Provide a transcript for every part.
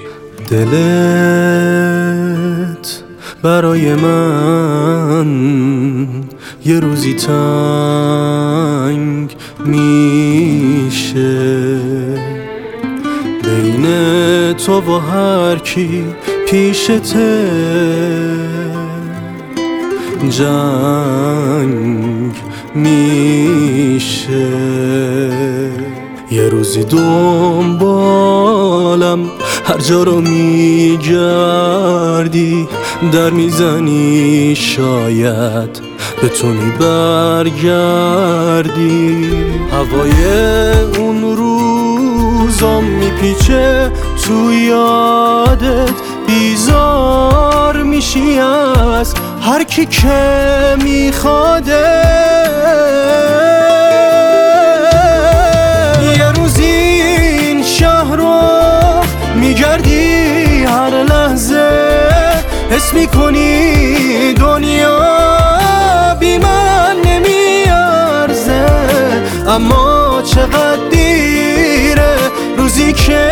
دلت برای من یه روزی تنگ میشه، بین تو و هر کی پیشته جنگ میشه. یه روزی دنبالم هر جا رو میگردی، در میزنی شاید بتونی برگردی. هوای اون روزا میپیچه تو یادت، بیزار میشی از هر کی که میخواده. یه روزی این شهر رو میگردی، هر لحظه حس میکنی دنیا بی من نمیارزه. اما چقدر دیره روزی که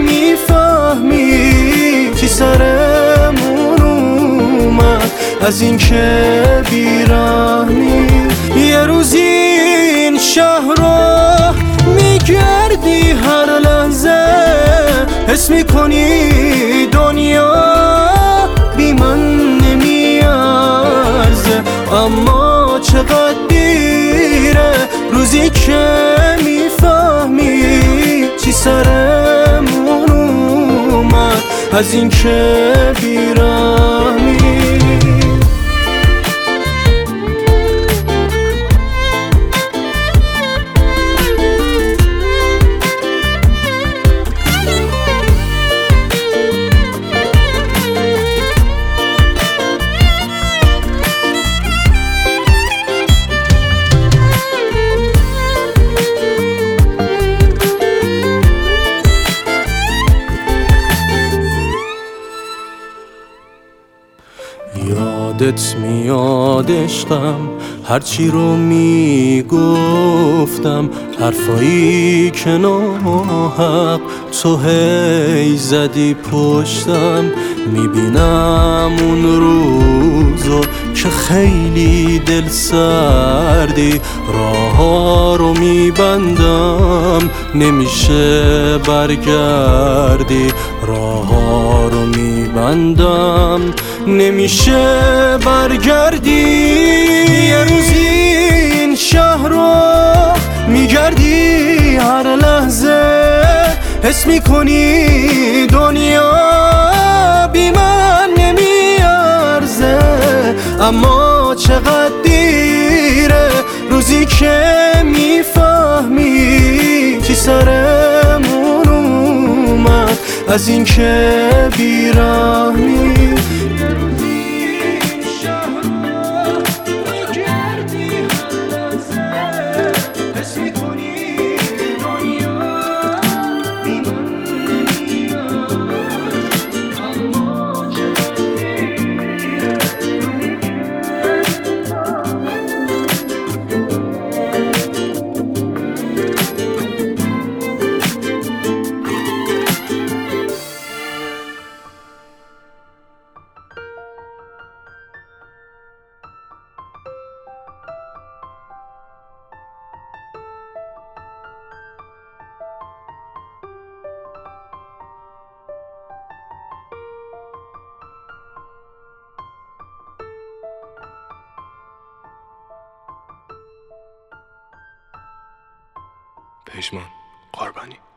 میفهمی چی سرمون اومد از این که بیرحمی. یه روزی این شهر رو میگردی، هر لحظه حس میکنی دنیا بی من نمیارزه. اما چقدر دیره روزی که میفهمی چی سرمون اومد از این که بیرحمی. یادت میاد عشقم هرچی رو میگفتم، حرفایی که ناحق تو هی زدی پشتم. میبینم اون روزو که خیلی دل سردی، راه ها رو میبندم نمیشه برگردی. راه ها رو میبندم نمیشه برگردی. یه روزی این شهر رو میگردی، هر لحظه حس میکنی دنیا بی من نمیارزه. اما چقدر دیره روزی که میفهمی چی سرمون اومد از این که بیرحمی. پژمان قربانی.